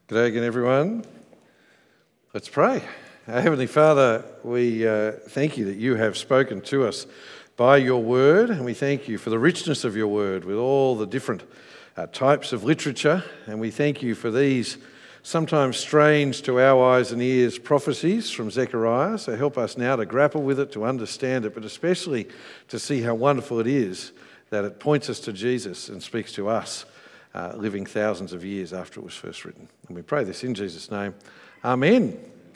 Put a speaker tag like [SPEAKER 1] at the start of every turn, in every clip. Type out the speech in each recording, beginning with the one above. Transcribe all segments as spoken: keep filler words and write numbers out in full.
[SPEAKER 1] G'day again, everyone. Let's pray. Our Heavenly Father, we uh, thank you that you have spoken to us by your word, and we thank you for the richness of your word with all the different uh, types of literature, and we thank you for these sometimes strange to our eyes and ears prophecies from Zechariah. So help us now to grapple with it, to understand it, but especially to see how wonderful it is that it points us to Jesus and speaks to us, uh, living thousands of years after it was first written. And we pray this in Jesus' name. Amen.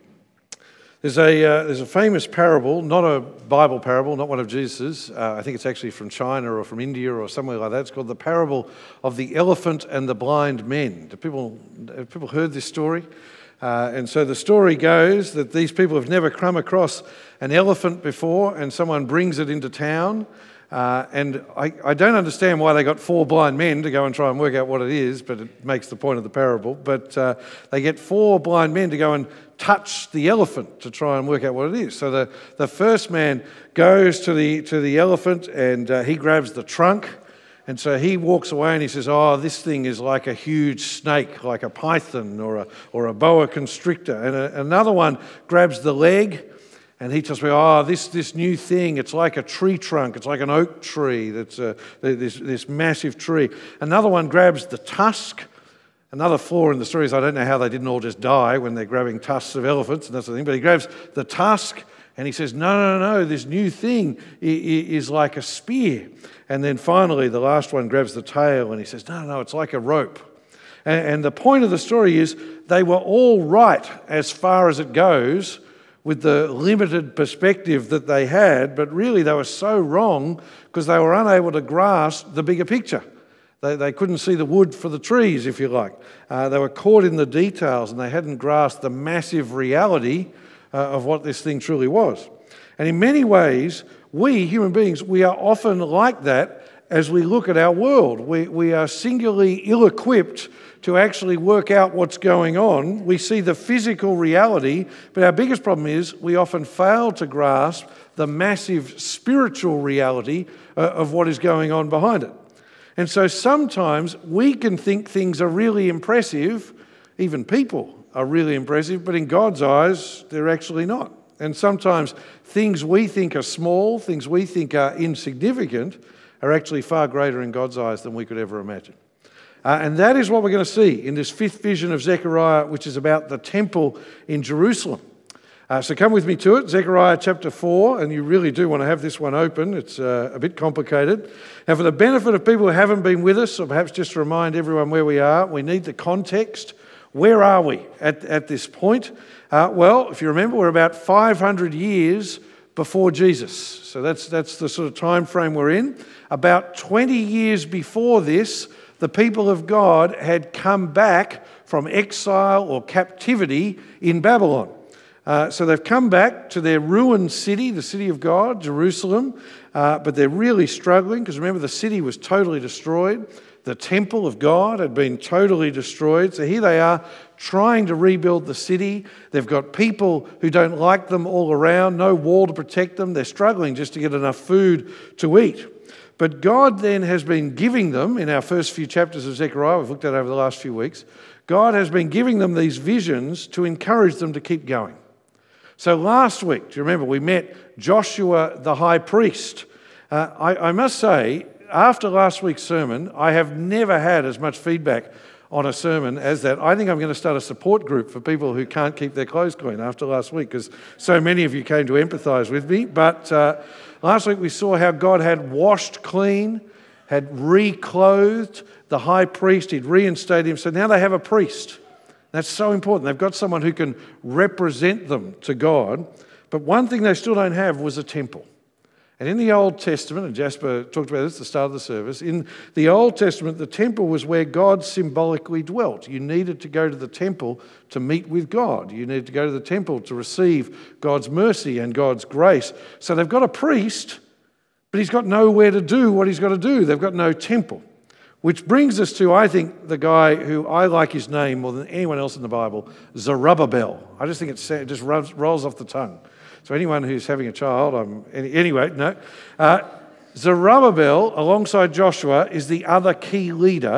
[SPEAKER 1] There's a uh, there's a famous parable, not a Bible parable, not one of Jesus's. Uh, I think it's actually from China or from India or somewhere like that. It's called the parable of the elephant and the blind men. Do people have people heard this story? Uh, and so the story goes that these people have never come across an elephant before, and someone brings it into town. Uh, and I, I don't understand why they got four blind men to go and try and work out what it is, but it makes the point of the parable. But uh, they get four blind men to go and touch the elephant to try and work out what it is. So the, the first man goes to the to the elephant and uh, he grabs the trunk. And so he walks away and he says, oh, this thing is like a huge snake, like a python or a, or a boa constrictor. And a, another one grabs the leg. And he tells me, oh, this this new thing, it's like a tree trunk. It's like an oak tree. That's a, this, this massive tree. Another one grabs the tusk. Another flaw in the story is I don't know how they didn't all just die when they're grabbing tusks of elephants and that sort of thing. But he grabs the tusk and he says, no, no, no, this new thing is like a spear. And then finally, the last one grabs the tail and he says, no, no, it's like a rope. And, and the point of the story is they were all right as far as it goes, with the limited perspective that they had, but really they were so wrong because they were unable to grasp the bigger picture. They, they couldn't see the wood for the trees, if you like. Uh, they were caught in the details and they hadn't grasped the massive reality uh, of what this thing truly was. And in many ways, we, human beings, we are often like that as we look at our world. We, we are singularly ill-equipped to actually work out what's going on. We see the physical reality, but our biggest problem is we often fail to grasp the massive spiritual reality uh, of what is going on behind it. And so sometimes we can think things are really impressive, even people are really impressive, but in God's eyes, they're actually not. And sometimes things we think are small, things we think are insignificant, are actually far greater in God's eyes than we could ever imagine. Uh, and that is what we're going to see in this fifth vision of Zechariah, which is about the temple in Jerusalem. Uh, so come with me to it, Zechariah chapter four, and you really do want to have this one open. It's uh, a bit complicated. Now, for the benefit of people who haven't been with us, or perhaps just to remind everyone where we are, we need the context. Where are we at, at this point? Uh, well, if you remember, we're about five hundred years before Jesus. So that's, that's the sort of time frame we're in. About twenty years before this, the people of God had come back from exile or captivity in Babylon. Uh, so they've come back to their ruined city, the city of God, Jerusalem, uh, but they're really struggling because remember the city was totally destroyed. The temple of God had been totally destroyed. So here they are trying to rebuild the city. They've got people who don't like them all around, no wall to protect them. They're struggling just to get enough food to eat. But God then has been giving them, in our first few chapters of Zechariah, we've looked at over the last few weeks, God has been giving them these visions to encourage them to keep going. So last week, do you remember, we met Joshua the high priest. Uh, I, I must say, after last week's sermon, I have never had as much feedback on a sermon as that. I think I'm going to start a support group for people who can't keep their clothes clean after last week because so many of you came to empathise with me. But uh, last week we saw how God had washed clean, had reclothed the high priest, he'd reinstated him. So now they have a priest. That's so important. They've got someone who can represent them to God. But one thing they still don't have was a temple. And in the Old Testament, and Jasper talked about this at the start of the service, in the Old Testament, the temple was where God symbolically dwelt. You needed to go to the temple to meet with God. You needed to go to the temple to receive God's mercy and God's grace. So they've got a priest, but he's got nowhere to do what he's got to do. They've got no temple. Which brings us to, I think, the guy who I like his name more than anyone else in the Bible, Zerubbabel. I just think it just rolls off the tongue. So anyone who's having a child, I'm anyway, no. Uh, Zerubbabel, alongside Joshua, is the other key leader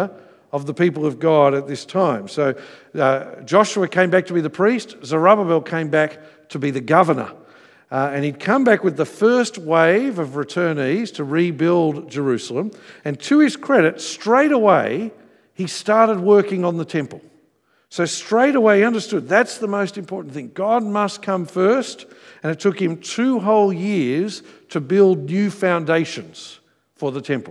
[SPEAKER 1] of the people of God at this time. So uh, Joshua came back to be the priest. Zerubbabel came back to be the governor. Uh, and he'd come back with the first wave of returnees to rebuild Jerusalem. And to his credit, straight away, he started working on the temple. So straight away he understood that's the most important thing. God must come first. And it took him two whole years to build new foundations for the temple.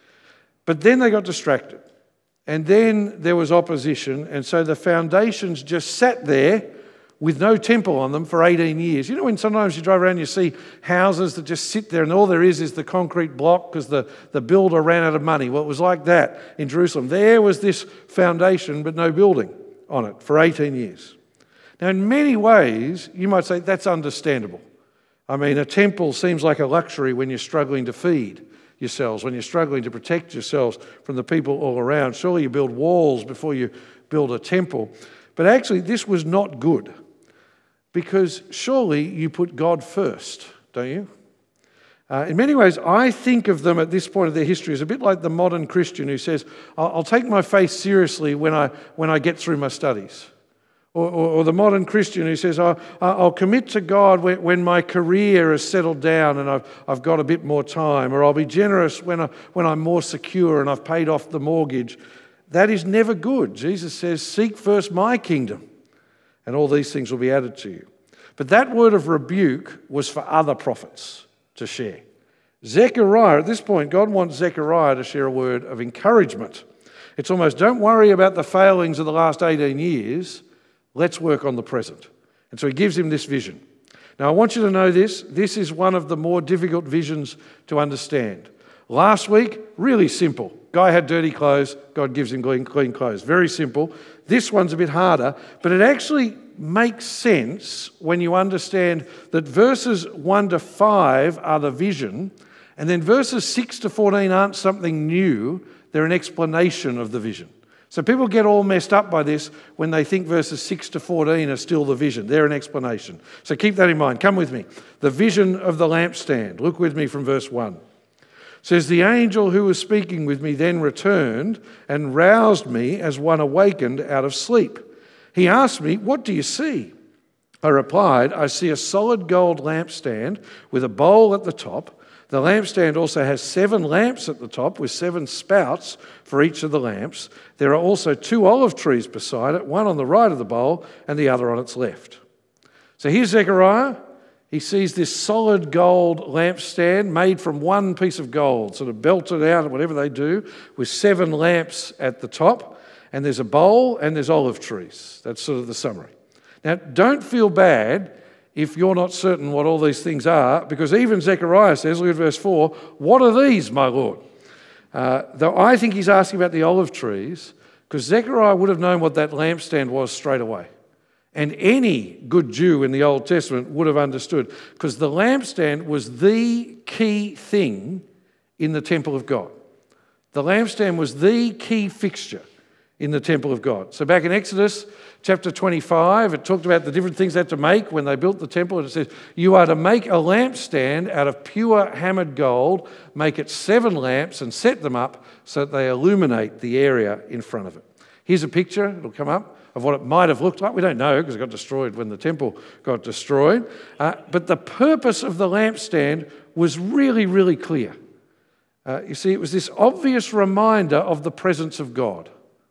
[SPEAKER 1] But then they got distracted. And then there was opposition, and so the foundations just sat there with no temple on them for eighteen years. You know when sometimes you drive around and you see houses that just sit there and all there is is the concrete block because the, the builder ran out of money? Well, it was like that in Jerusalem. There was this foundation but no building on it for eighteen years. Now, in many ways, you might say that's understandable. I mean, a temple seems like a luxury when you're struggling to feed yourselves, when you're struggling to protect yourselves from the people all around. Surely you build walls before you build a temple. But actually, this was not good because surely you put God first, don't you? Uh, in many ways, I think of them at this point of their history as a bit like the modern Christian who says, I'll, I'll take my faith seriously when I, when I get through my studies. Or, or, or the modern Christian who says, I'll, I'll commit to God when, when my career has settled down and I've, I've got a bit more time. Or I'll be generous when, I, when I'm more secure and I've paid off the mortgage. That is never good. Jesus says, seek first my kingdom and all these things will be added to you. But that word of rebuke was for other prophets to share. Zechariah, at this point, God wants Zechariah to share a word of encouragement. It's almost, don't worry about the failings of the last eighteen years. Let's work on the present. And so he gives him this vision. Now, I want you to know this. This is one of the more difficult visions to understand. Last week, really simple. Guy had dirty clothes. God gives him clean, clean clothes. Very simple. This one's a bit harder, but it actually makes sense when you understand that verses one to five are the vision, and then verses six to fourteen aren't something new. They're an explanation of the vision. So people get all messed up by this when they think verses six to fourteen are still the vision. They're an explanation. So keep that in mind. Come with me. The vision of the lampstand. Look with me from verse one. It says, the angel who was speaking with me then returned and roused me as one awakened out of sleep. He asked me, what do you see? I replied, I see a solid gold lampstand with a bowl at the top. The lampstand also has seven lamps at the top with seven spouts for each of the lamps. There are also two olive trees beside it, one on the right of the bowl and the other on its left. So here's Zechariah. He sees this solid gold lampstand made from one piece of gold, sort of belted out, whatever they do, with seven lamps at the top. And there's a bowl and there's olive trees. That's sort of the summary. Now, don't feel bad if you're not certain what all these things are, because even Zechariah says, look at verse four, what are these, my Lord? Uh, though I think he's asking about the olive trees, because Zechariah would have known what that lampstand was straight away. And any good Jew in the Old Testament would have understood, because the lampstand was the key thing in the temple of God. The lampstand was the key fixture in the temple of God. So back in Exodus chapter twenty-five, it talked about the different things they had to make when they built the temple. And it says, you are to make a lampstand out of pure hammered gold, make it seven lamps and set them up so that they illuminate the area in front of it. Here's a picture, it'll come up, of what it might have looked like. We don't know because it got destroyed when the temple got destroyed. Uh, but the purpose of the lampstand was really, really clear. Uh, you see, it was this obvious reminder of the presence of God.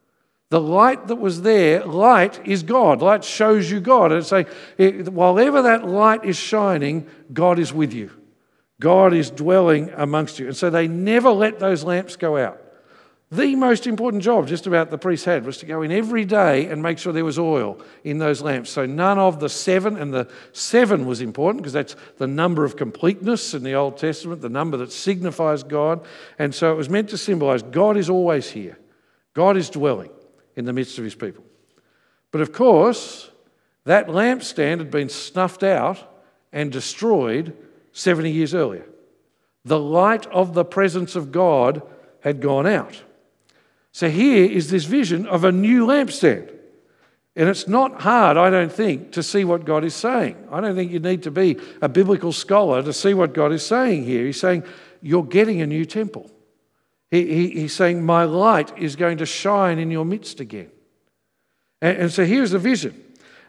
[SPEAKER 1] The light that was there, light is God. Light shows you God. And it's saying, while ever that light is shining, God is with you. God is dwelling amongst you. And so they never let those lamps go out. The most important job just about the priest had was to go in every day and make sure there was oil in those lamps. So none of the seven, and the seven was important because that's the number of completeness in the Old Testament, the number that signifies God. And so it was meant to symbolize God is always here. God is dwelling in the midst of his people. But of course, that lampstand had been snuffed out and destroyed seventy years earlier. The light of the presence of God had gone out. So here is this vision of a new lampstand. And it's not hard, I don't think, to see what God is saying. I don't think you need to be a biblical scholar to see what God is saying here. He's saying, you're getting a new temple. He, he, he's saying, my light is going to shine in your midst again. And, and so here's the vision.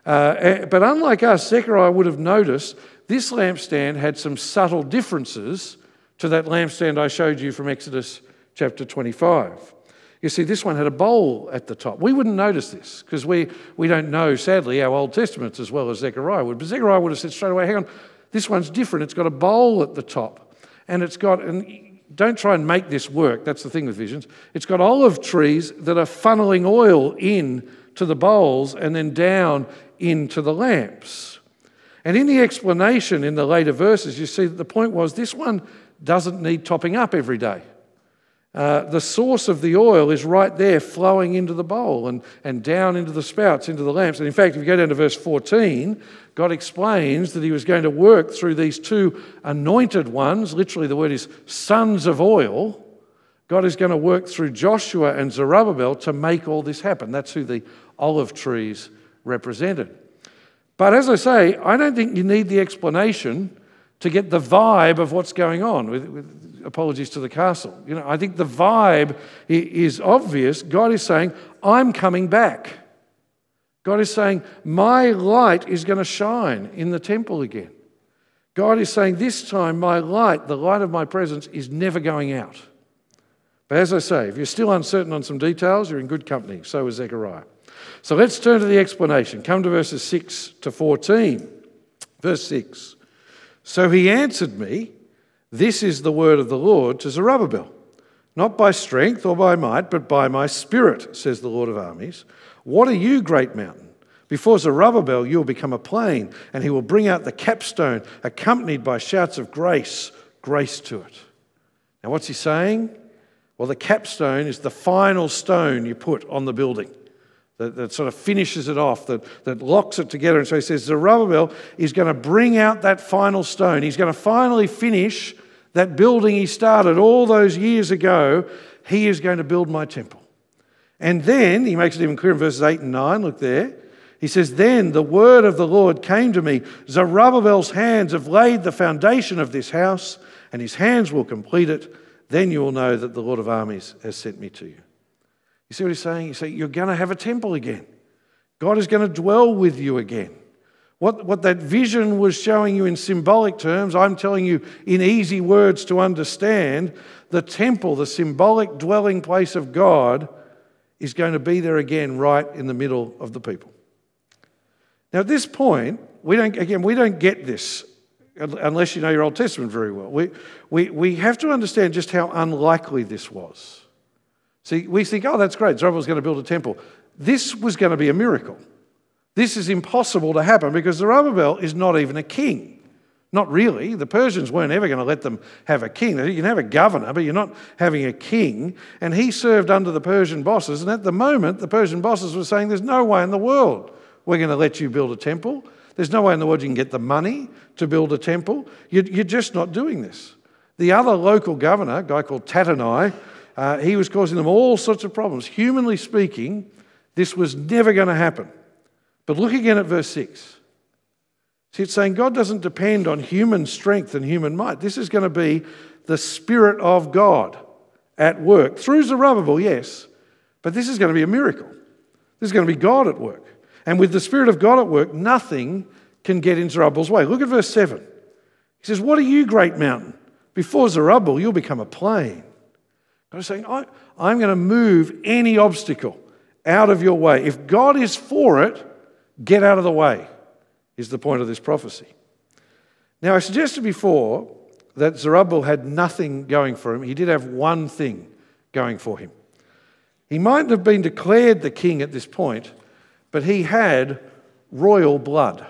[SPEAKER 1] Uh, but unlike us, Zechariah would have noticed this lampstand had some subtle differences to that lampstand I showed you from Exodus chapter twenty-five. You see, this one had a bowl at the top. We wouldn't notice this because we, we don't know, sadly, our Old Testaments as well as Zechariah would. But Zechariah would have said straight away, hang on, this one's different. It's got a bowl at the top. And it's got, and don't try and make this work. That's the thing with visions. It's got olive trees that are funneling oil in to the bowls and then down into the lamps. And in the explanation in the later verses, you see that the point was this one doesn't need topping up every day. Uh, the source of the oil is right there flowing into the bowl and, and down into the spouts, into the lamps. And in fact, if you go down to verse fourteen, God explains that he was going to work through these two anointed ones. Literally, the word is sons of oil. God is going to work through Joshua and Zerubbabel to make all this happen. That's who the olive trees represented. But as I say, I don't think you need the explanation to get the vibe of what's going on. With, with apologies to the castle. You know, I think the vibe is obvious. God is saying, I'm coming back. God is saying, my light is going to shine in the temple again. God is saying, this time my light, the light of my presence, is never going out. But as I say, if you're still uncertain on some details, you're in good company. So is Zechariah. So let's turn to the explanation. Come to verses six to fourteen. Verse six. So he answered me, this is the word of the Lord to Zerubbabel. Not by strength or by might, but by my spirit, says the Lord of armies. What are you, great mountain? Before Zerubbabel, you will become a plain, and he will bring out the capstone, accompanied by shouts of grace, grace to it. Now, what's he saying? Well, the capstone is the final stone you put on the building that, that sort of finishes it off, that, that locks it together. And so he says Zerubbabel is going to bring out that final stone. He's going to finally finish that building he started all those years ago. He is going to build my temple. And then, he makes it even clearer in verses eight and nine, look there. He says, then the word of the Lord came to me, Zerubbabel's hands have laid the foundation of this house, and his hands will complete it. Then you will know that the Lord of armies has sent me to you. You see what he's saying? He's saying, you're going to have a temple again. God is going to dwell with you again. What, what that vision was showing you in symbolic terms, I'm telling you in easy words to understand, the temple, the symbolic dwelling place of God, is going to be there again right in the middle of the people. Now at this point, we don't, again, we don't get this unless you know your Old Testament very well. We, we, we have to understand just how unlikely this was. See, we think, oh, that's great, Zerubbabel's going to build a temple. This was going to be a miracle. This is impossible to happen because Zerubbabel is not even a king. Not really. The Persians weren't ever going to let them have a king. You can have a governor, but you're not having a king. And he served under the Persian bosses. And at the moment, the Persian bosses were saying, there's no way in the world we're going to let you build a temple. There's no way in the world you can get the money to build a temple. You're, you're just not doing this. The other local governor, a guy called Tattenai, uh, he was causing them all sorts of problems. Humanly speaking, this was never going to happen. But look again at verse six. See, it's saying God doesn't depend on human strength and human might. This is going to be the Spirit of God at work. Through Zerubbabel, yes, but this is going to be a miracle. This is going to be God at work. And with the Spirit of God at work, nothing can get in Zerubbabel's way. Look at verse seven. He says, what are you, great mountain? Before Zerubbabel, you'll become a plain. God is saying, I, I'm going to move any obstacle out of your way. If God is for it, get out of the way, is the point of this prophecy. Now, I suggested before that Zerubbabel had nothing going for him. He did have one thing going for him. He mightn't have been declared the king at this point, but he had royal blood.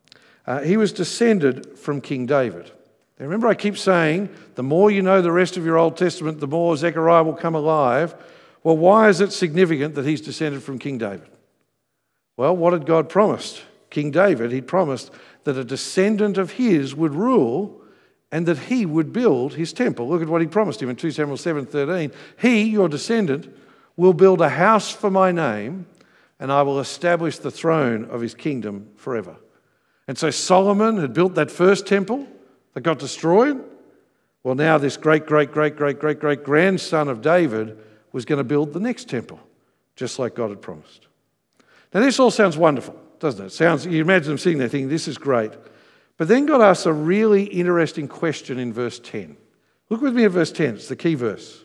[SPEAKER 1] Uh, he was descended from King David. Now remember, I keep saying, the more you know the rest of your Old Testament, the more Zechariah will come alive. Well, why is it significant that he's descended from King David? Well, what had God promised? King David, he promised that a descendant of his would rule and that he would build his temple. Look at what he promised him in Second Samuel seven thirteen. He, your descendant, will build a house for my name, and I will establish the throne of his kingdom forever. And so Solomon had built that first temple that got destroyed. Well, now this great, great, great, great, great, great grandson of David was going to build the next temple, just like God had promised. Now, this all sounds wonderful, doesn't it? It sounds, you imagine them sitting there thinking, this is great. But then God asks a really interesting question in verse ten. Look with me at verse ten. It's the key verse.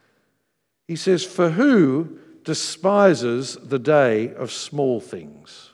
[SPEAKER 1] He says, "For who despises the day of small things?"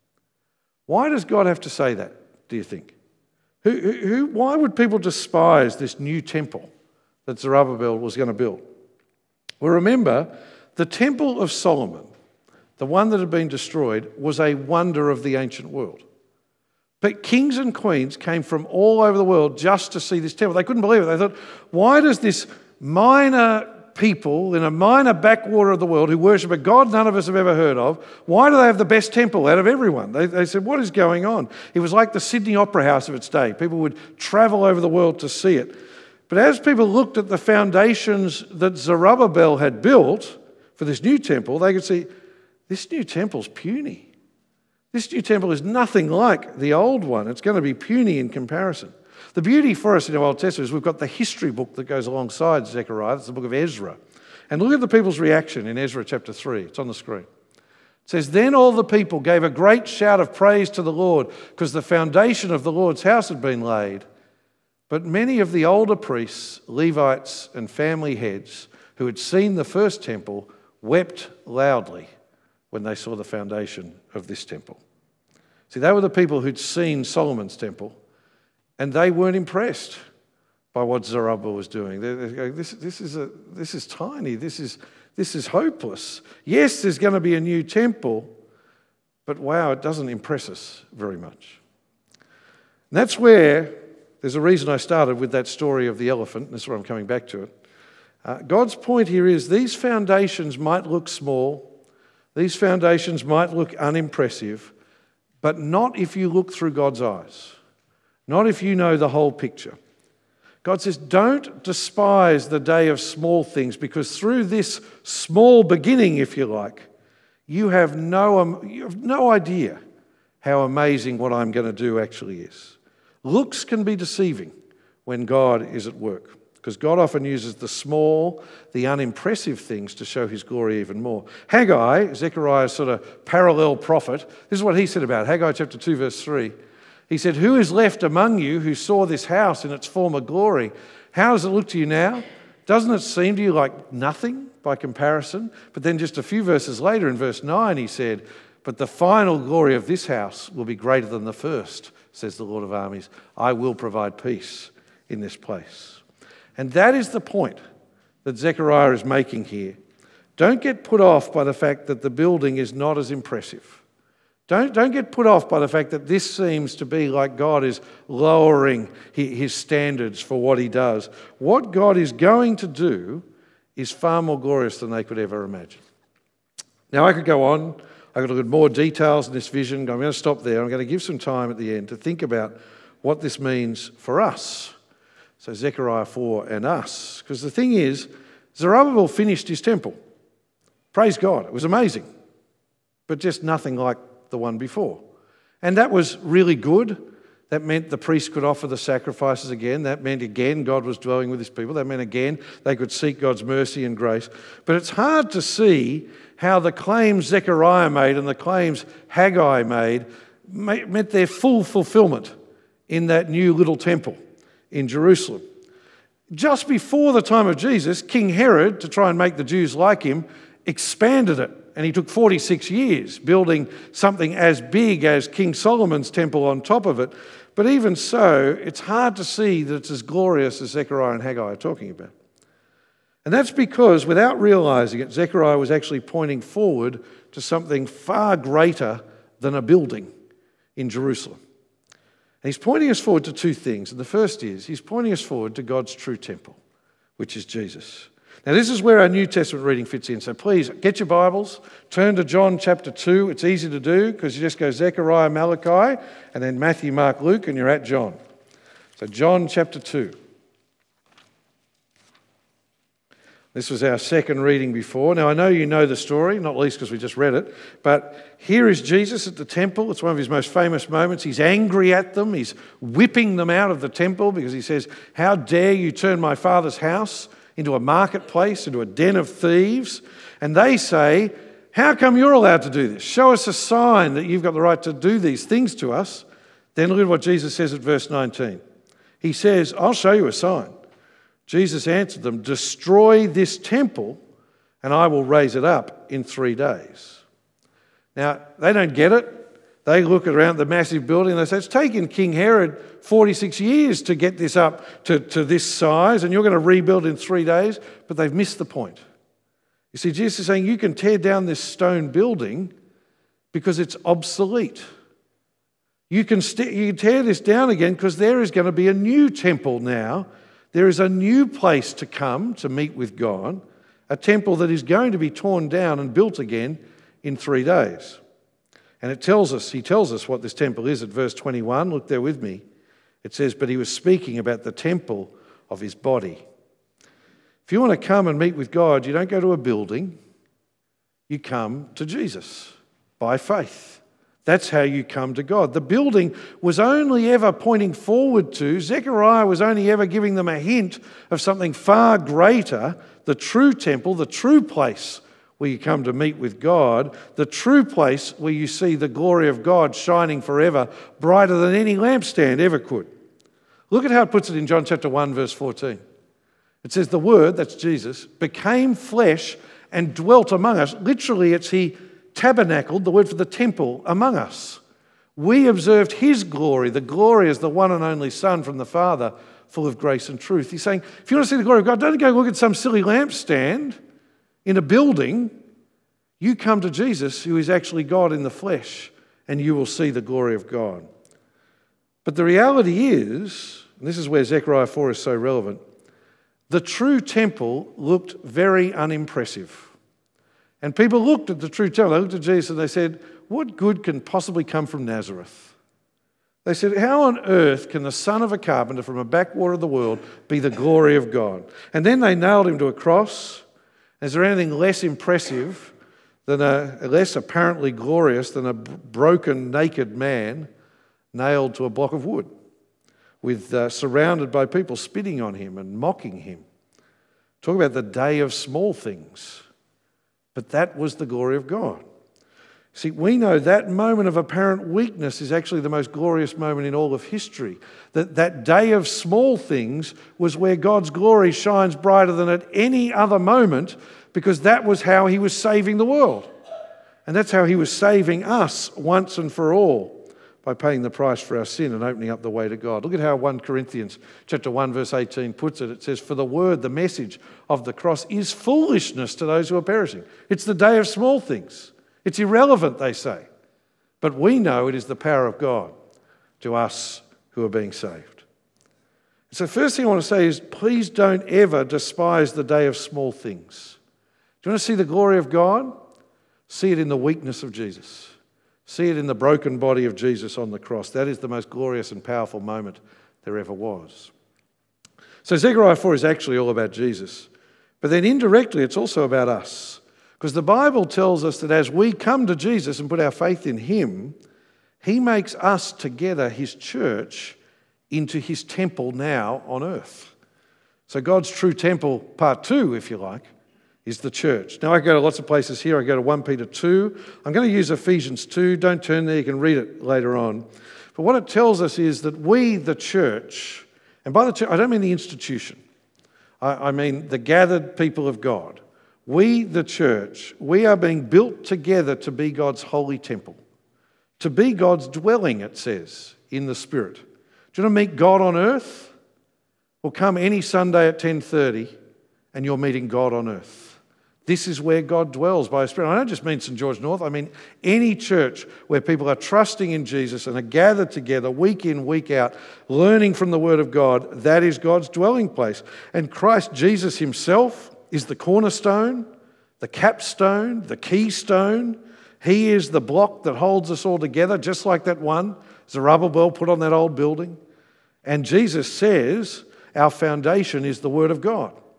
[SPEAKER 1] Why does God have to say that, do you think? Who, who, why would people despise this new temple that Zerubbabel was going to build? Well, remember, the Temple of Solomon, the one that had been destroyed, was a wonder of the ancient world. But kings and queens came from all over the world just to see this temple. They couldn't believe it. They thought, why does this minor people in a minor backwater of the world who worship a God none of us have ever heard of, why do they have the best temple out of everyone? They, they said, what is going on? It was like the Sydney Opera House of its day. People would travel over the world to see it. But as people looked at the foundations that Zerubbabel had built for this new temple, they could see, this new temple's puny. This new temple is nothing like the old one. It's going to be puny in comparison. The beauty for us in our Old Testament is we've got the history book that goes alongside Zechariah. It's the book of Ezra. And look at the people's reaction in Ezra chapter three. It's on the screen. It says, "Then all the people gave a great shout of praise to the Lord because the foundation of the Lord's house had been laid. But many of the older priests, Levites, and family heads who had seen the first temple wept loudly when they saw the foundation of this temple." See, they were the people who'd seen Solomon's temple, and they weren't impressed by what Zerubbabel was doing. They, they go, this, this, is a, this is tiny. This is, this is hopeless. Yes, there's going to be a new temple, but wow, it doesn't impress us very much. And that's where there's a reason I started with that story of the elephant. And this is where I'm coming back to it. Uh, God's point here is these foundations might look small. These foundations might look unimpressive, but not if you look through God's eyes. Not if you know the whole picture. God says, don't despise the day of small things, because through this small beginning, if you like, you have no, um, you have no idea how amazing what I'm going to do actually is. Looks can be deceiving when God is at work, because God often uses the small, the unimpressive things to show his glory even more. Haggai, Zechariah's sort of parallel prophet, this is what he said about it. Haggai chapter two, verse three. He said, "Who is left among you who saw this house in its former glory? How does it look to you now? Doesn't it seem to you like nothing by comparison?" But then just a few verses later in verse nine, he said, "But the final glory of this house will be greater than the first, says the Lord of armies. I will provide peace in this place." And that is the point that Zechariah is making here. Don't get put off by the fact that the building is not as impressive. Don't, don't get put off by the fact that this seems to be like God is lowering his standards for what he does. What God is going to do is far more glorious than they could ever imagine. Now, I could go on. I could look at more details in this vision. I'm going to stop there. I'm going to give some time at the end to think about what this means for us. So Zechariah four and us. Because the thing is, Zerubbabel finished his temple. Praise God. It was amazing. But just nothing like the one before. And that was really good. That meant the priests could offer the sacrifices again. That meant again God was dwelling with his people. That meant again they could seek God's mercy and grace. But it's hard to see how the claims Zechariah made and the claims Haggai made meant their full fulfillment in that new little temple in Jerusalem. Just before the time of Jesus, King Herod, to try and make the Jews like him, expanded it. And he took forty-six years building something as big as King Solomon's temple on top of it. But even so, it's hard to see that it's as glorious as Zechariah and Haggai are talking about. And that's because, without realizing it, Zechariah was actually pointing forward to something far greater than a building in Jerusalem. And he's pointing us forward to two things. And the first is, he's pointing us forward to God's true temple, which is Jesus. Now, this is where our New Testament reading fits in. So please, get your Bibles, turn to John chapter two. It's easy to do because you just go Zechariah, Malachi, and then Matthew, Mark, Luke, and you're at John. So John chapter two. This was our second reading before. Now, I know you know the story, not least because we just read it, but here is Jesus at the temple. It's one of his most famous moments. He's angry at them. He's whipping them out of the temple because he says, "How dare you turn my Father's house into a marketplace, into a den of thieves?" And they say, "How come you're allowed to do this? Show us a sign that you've got the right to do these things to us." Then look at what Jesus says at verse nineteen. He says, "I'll show you a sign." Jesus answered them, "Destroy this temple and I will raise it up in three days." Now, they don't get it. They look around the massive building and they say, "It's taken King Herod forty-six years to get this up to, to this size and you're going to rebuild in three days." But they've missed the point. You see, Jesus is saying you can tear down this stone building because it's obsolete. You can, st- you can tear this down again because there is going to be a new temple now. There is a new place to come to meet with God, a temple that is going to be torn down and built again in three days. And it tells us, he tells us what this temple is at verse twenty-one. Look there with me. It says, "But he was speaking about the temple of his body." If you want to come and meet with God, you don't go to a building. You come to Jesus by faith. That's how you come to God. The building was only ever pointing forward to, Zechariah was only ever giving them a hint of something far greater, the true temple, the true place where you come to meet with God, the true place where you see the glory of God shining forever, brighter than any lampstand ever could. Look at how it puts it in John chapter one, verse fourteen. It says, "The Word," that's Jesus, "became flesh and dwelt among us." Literally, it's he tabernacled, the word for the temple, among us. "We observed his glory." The glory is the one and only Son from the Father, full of grace and truth. He's saying, if you want to see the glory of God, don't go look at some silly lampstand in a building. You come to Jesus, who is actually God in the flesh, and you will see the glory of God. But the reality is, and this is where Zechariah four is so relevant, the true temple looked very unimpressive. And people looked at the true temple, they looked at Jesus and they said, "What good can possibly come from Nazareth?" They said, "How on earth can the son of a carpenter from a backwater of the world be the glory of God?" And then they nailed him to a cross. Is there anything less impressive than a, less apparently glorious than a broken, naked man nailed to a block of wood, with uh, surrounded by people spitting on him and mocking him? Talk about the day of small things. But that was the glory of God. See, we know that moment of apparent weakness is actually the most glorious moment in all of history. That that day of small things was where God's glory shines brighter than at any other moment, because that was how he was saving the world. And that's how he was saving us once and for all, by paying the price for our sin and opening up the way to God. Look at how First Corinthians chapter one, verse eighteen puts it. It says, "For the word, the message of the cross is foolishness to those who are perishing." It's the day of small things. It's irrelevant, they say. But we know it is the power of God to us who are being saved. So the first thing I want to say is, please don't ever despise the day of small things. Do you want to see the glory of God? See it in the weakness of Jesus. See it in the broken body of Jesus on the cross. That is the most glorious and powerful moment there ever was. So Zechariah four is actually all about Jesus. But then indirectly it's also about us. Because the Bible tells us that as we come to Jesus and put our faith in him, he makes us together, his church, into his temple now on earth. So God's true temple, part two, if you like, is the church. Now I go to lots of places here. I go to First Peter two. I'm going to use Ephesians two. Don't turn there. You can read it later on. But what it tells us is that we, the church, and by the church, I don't mean the institution. I, I mean the gathered people of God. We, the church, we are being built together to be God's holy temple, to be God's dwelling, it says, in the Spirit. Do you want to meet God on earth? Well, come any Sunday at ten thirty and you're meeting God on earth. This is where God dwells by His Spirit. I don't just mean St George North. I mean any church where people are trusting in Jesus and are gathered together week in, week out, learning from the Word of God. That is God's dwelling place. And Christ Jesus himself is the cornerstone, the capstone, the keystone. He is the block that holds us all together, just like that one Zerubbabel put on that old building. And Jesus says our foundation is the Word of God.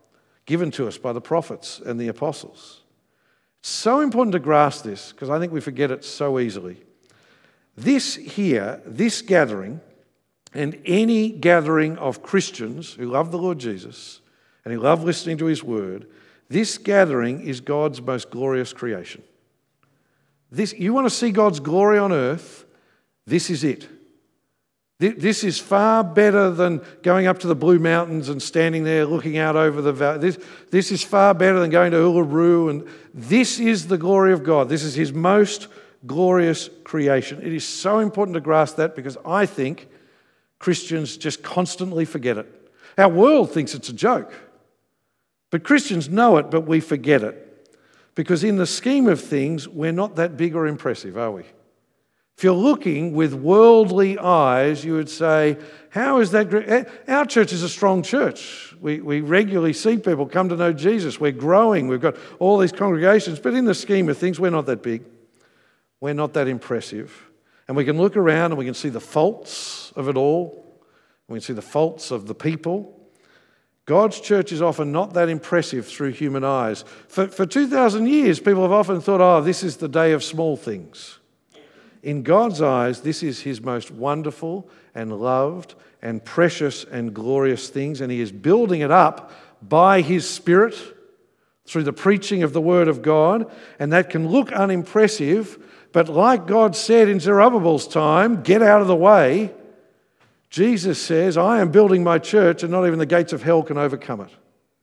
[SPEAKER 1] given to us by the prophets and the apostles. It's so important to grasp this because I think we forget it so easily. This here, this gathering, and any gathering of Christians who love the Lord Jesus and who love listening to his word, this gathering is God's most glorious creation. This, you want to see God's glory on earth, this is it. This is far better than going up to the Blue Mountains and standing there looking out over the valley. This, this is far better than going to Uluru. And this is the glory of God. This is his most glorious creation. It is so important to grasp that because I think Christians just constantly forget it. Our world thinks it's a joke. But Christians know it, but we forget it. Because in the scheme of things, we're not that big or impressive, are we? If you're looking with worldly eyes, you would say, how is that great? Our church is a strong church. We, we regularly see people come to know Jesus. We're growing. We've got all these congregations. But in the scheme of things, we're not that big. We're not that impressive. And we can look around and we can see the faults of it all. We can see the faults of the people. God's church is often not that impressive through human eyes. For, for two thousand years, people have often thought, oh, this is the day of small things. In God's eyes, this is his most wonderful and loved and precious and glorious things, and he is building it up by his Spirit through the preaching of the Word of God, and that can look unimpressive, but like God said in Zerubbabel's time, get out of the way. Jesus says, I am building my church, and not even the gates of hell can overcome it.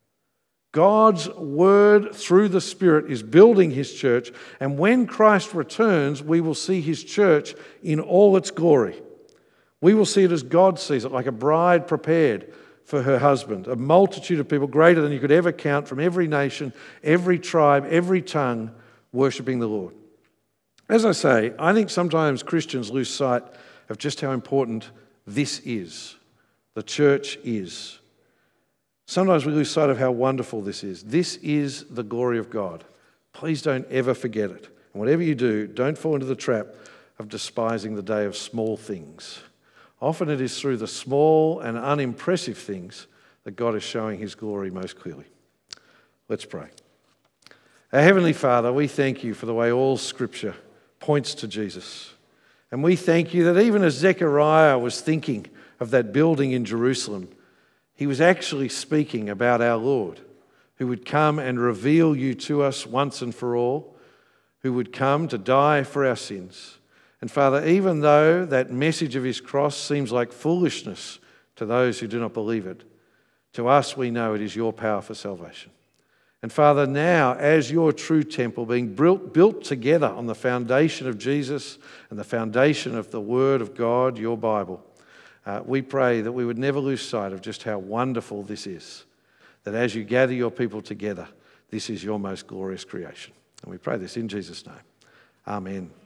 [SPEAKER 1] God's word through the Spirit is building his church, and when Christ returns, we will see his church in all its glory. We will see it as God sees it, like a bride prepared for her husband, a multitude of people greater than you could ever count from every nation, every tribe, every tongue, worshipping the Lord. As I say, I think sometimes Christians lose sight of just how important this is, the church is. Sometimes we lose sight of how wonderful this is. This is the glory of God. Please don't ever forget it. And whatever you do, don't fall into the trap of despising the day of small things. Often it is through the small and unimpressive things that God is showing his glory most clearly. Let's pray. Our Heavenly Father, we thank you for the way all Scripture points to Jesus. And we thank you that even as Zechariah was thinking of that building in Jerusalem, he was actually speaking about our Lord, who would come and reveal you to us once and for all, who would come to die for our sins. And Father, even though that message of his cross seems like foolishness to those who do not believe it, to us we know it is your power for salvation. And Father, now as your true temple being built, built together on the foundation of Jesus and the foundation of the Word of God, your Bible, Uh, we pray that we would never lose sight of just how wonderful this is, that as you gather your people together, this is your most glorious creation. And we pray this in Jesus' name. Amen.